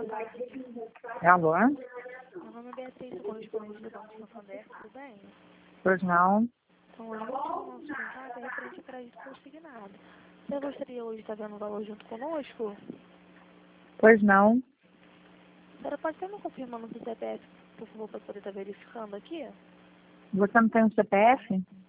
Alô? Meu nome é Beatriz, sou correspondente do Banco Santander, tudo bem? Pois não? Então, hoje vamos tirar o nosso contato referente a crédito consignado. Você gostaria hoje de estar vendo o valor junto conosco? Pois não? A senhora pode estar me confirmando o CPF, por favor, para poder estar verificando aqui? Você não tem um CPF?